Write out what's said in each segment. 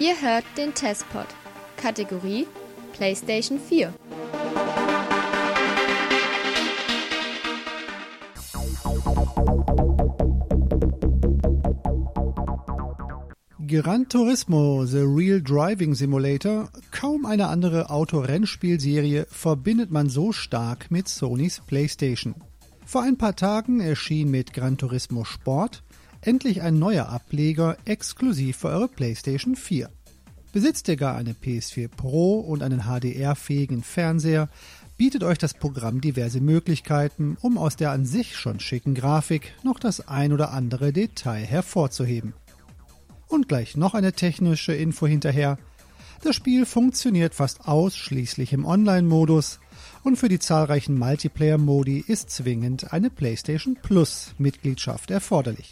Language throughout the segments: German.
Ihr hört den Testpod. Kategorie PlayStation 4. Gran Turismo, The Real Driving Simulator, kaum eine andere Autorennspielserie verbindet man so stark mit Sonys PlayStation. Vor ein paar Tagen erschien mit Gran Turismo Sport endlich ein neuer Ableger exklusiv für eure PlayStation 4. Besitzt ihr gar eine PS4 Pro und einen HDR-fähigen Fernseher, bietet euch das Programm diverse Möglichkeiten, um aus der an sich schon schicken Grafik noch das ein oder andere Detail hervorzuheben. Und gleich noch eine technische Info hinterher. Das Spiel funktioniert fast ausschließlich im Online-Modus und für die zahlreichen Multiplayer-Modi ist zwingend eine PlayStation Plus-Mitgliedschaft erforderlich.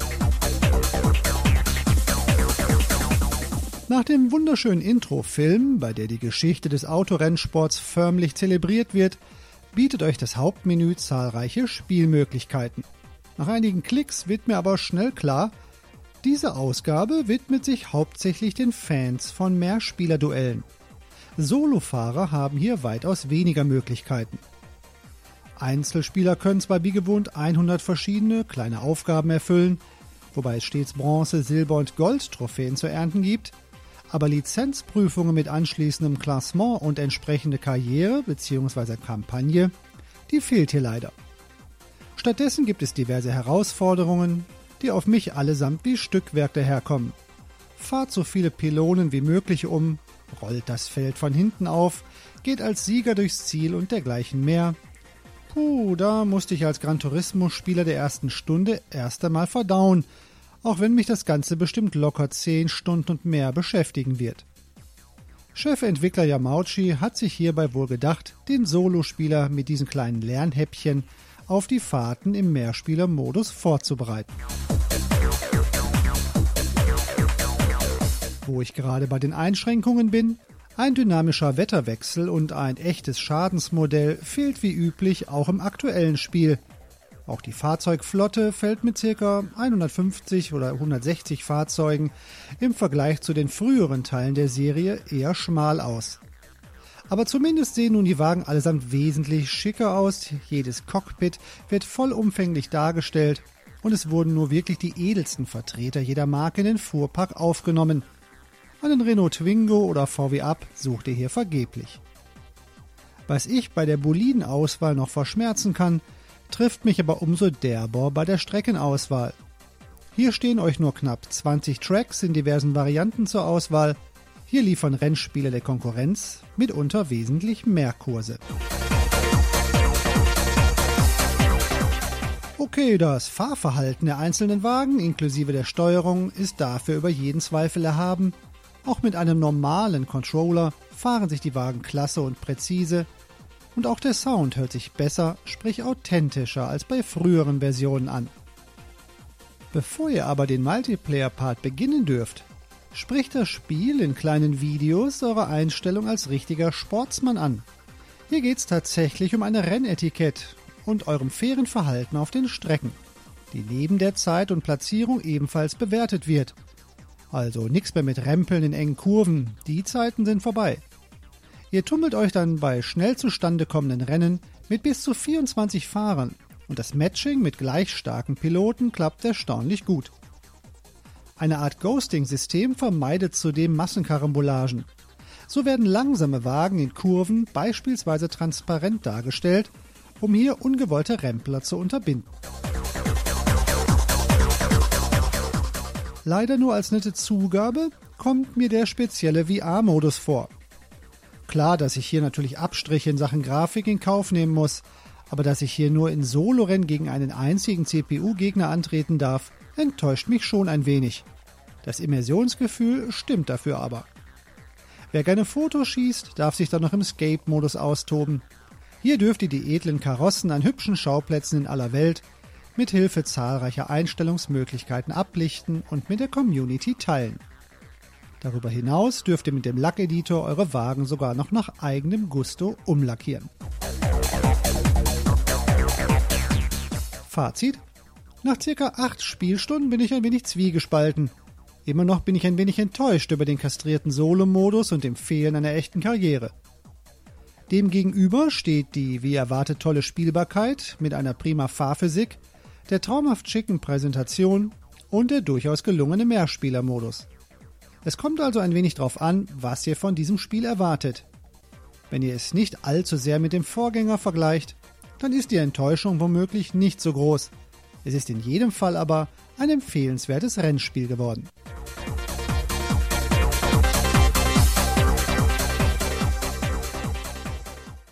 Nach dem wunderschönen Intro-Film, bei der die Geschichte des Autorennsports förmlich zelebriert wird, bietet euch das Hauptmenü zahlreiche Spielmöglichkeiten. Nach einigen Klicks wird mir aber schnell klar, diese Ausgabe widmet sich hauptsächlich den Fans von Mehrspielerduellen. Solofahrer haben hier weitaus weniger Möglichkeiten. Einzelspieler können zwar wie gewohnt 100 verschiedene kleine Aufgaben erfüllen, wobei es stets Bronze-, Silber- und Gold-Trophäen zu ernten gibt, aber Lizenzprüfungen mit anschließendem Klassement und entsprechende Karriere bzw. Kampagne, die fehlt hier leider. Stattdessen gibt es diverse Herausforderungen, die auf mich allesamt wie Stückwerk daherkommen. Fahrt so viele Pylonen wie möglich um, rollt das Feld von hinten auf, geht als Sieger durchs Ziel und dergleichen mehr. Da musste ich als Gran Turismo-Spieler der ersten Stunde erst einmal verdauen, auch wenn mich das Ganze bestimmt locker 10 Stunden und mehr beschäftigen wird. Chefentwickler Yamauchi hat sich hierbei wohl gedacht, den Solospieler mit diesen kleinen Lernhäppchen auf die Fahrten im Mehrspielermodus vorzubereiten. Wo ich gerade bei den Einschränkungen bin, ein dynamischer Wetterwechsel und ein echtes Schadensmodell fehlt wie üblich auch im aktuellen Spiel. Auch die Fahrzeugflotte fällt mit ca. 150 oder 160 Fahrzeugen im Vergleich zu den früheren Teilen der Serie eher schmal aus. Aber zumindest sehen nun die Wagen allesamt wesentlich schicker aus, jedes Cockpit wird vollumfänglich dargestellt und es wurden nur wirklich die edelsten Vertreter jeder Marke in den Fuhrpark aufgenommen. Einen Renault Twingo oder VW Up sucht ihr hier vergeblich. Was ich bei der Bolidenauswahl noch verschmerzen kann, trifft mich aber umso derber bei der Streckenauswahl. Hier stehen euch nur knapp 20 Tracks in diversen Varianten zur Auswahl. Hier liefern Rennspiele der Konkurrenz mitunter wesentlich mehr Kurse. Okay, das Fahrverhalten der einzelnen Wagen inklusive der Steuerung ist dafür über jeden Zweifel erhaben. Auch mit einem normalen Controller fahren sich die Wagen klasse und präzise und auch der Sound hört sich besser, sprich authentischer als bei früheren Versionen an. Bevor ihr aber den Multiplayer-Part beginnen dürft, spricht das Spiel in kleinen Videos eure Einstellung als richtiger Sportsmann an. Hier geht's tatsächlich um eine Rennetikett und eurem fairen Verhalten auf den Strecken, die neben der Zeit und Platzierung ebenfalls bewertet wird. Also nichts mehr mit Rempeln in engen Kurven, die Zeiten sind vorbei. Ihr tummelt euch dann bei schnell zustande kommenden Rennen mit bis zu 24 Fahrern und das Matching mit gleich starken Piloten klappt erstaunlich gut. Eine Art Ghosting-System vermeidet zudem Massenkarambolagen. So werden langsame Wagen in Kurven beispielsweise transparent dargestellt, um hier ungewollte Rempler zu unterbinden. Leider nur als nette Zugabe kommt mir der spezielle VR-Modus vor. Klar, dass ich hier natürlich Abstriche in Sachen Grafik in Kauf nehmen muss, aber dass ich hier nur in Solorennen gegen einen einzigen CPU-Gegner antreten darf, enttäuscht mich schon ein wenig. Das Immersionsgefühl stimmt dafür aber. Wer gerne Fotos schießt, darf sich dann noch im Escape-Modus austoben. Hier dürft ihr die edlen Karossen an hübschen Schauplätzen in aller Welt mit Hilfe zahlreicher Einstellungsmöglichkeiten ablichten und mit der Community teilen. Darüber hinaus dürft ihr mit dem Lackeditor eure Wagen sogar noch nach eigenem Gusto umlackieren. Fazit: Nach ca. 8 Spielstunden bin ich ein wenig zwiegespalten. Immer noch bin ich ein wenig enttäuscht über den kastrierten Solo-Modus und dem Fehlen einer echten Karriere. Demgegenüber steht die wie erwartet tolle Spielbarkeit mit einer prima Fahrphysik, der traumhaft schicken Präsentation und der durchaus gelungene Mehrspielermodus. Es kommt also ein wenig drauf an, was ihr von diesem Spiel erwartet. Wenn ihr es nicht allzu sehr mit dem Vorgänger vergleicht, dann ist die Enttäuschung womöglich nicht so groß. Es ist in jedem Fall aber ein empfehlenswertes Rennspiel geworden.